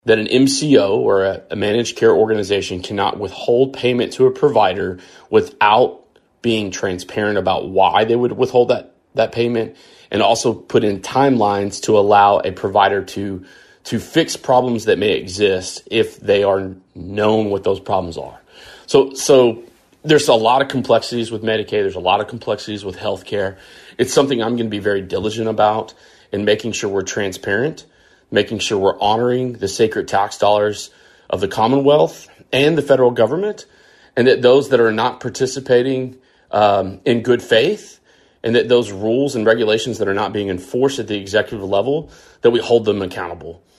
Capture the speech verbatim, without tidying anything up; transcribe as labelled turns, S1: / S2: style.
S1: that an M C O or a, a managed care organization cannot withhold payment to a provider without being transparent about why they would withhold that, that payment, and also put in timelines to allow a provider to to fix problems that may exist if they are known what those problems are. So so there's a lot of complexities with Medicaid. There's a lot of complexities with healthcare. It's something I'm going to be very diligent about in making sure we're transparent, making sure we're honoring the sacred tax dollars of the Commonwealth and the federal government, and that those that are not participating um, in good faith, and that those rules and regulations that are not being enforced at the executive level, that we hold them accountable.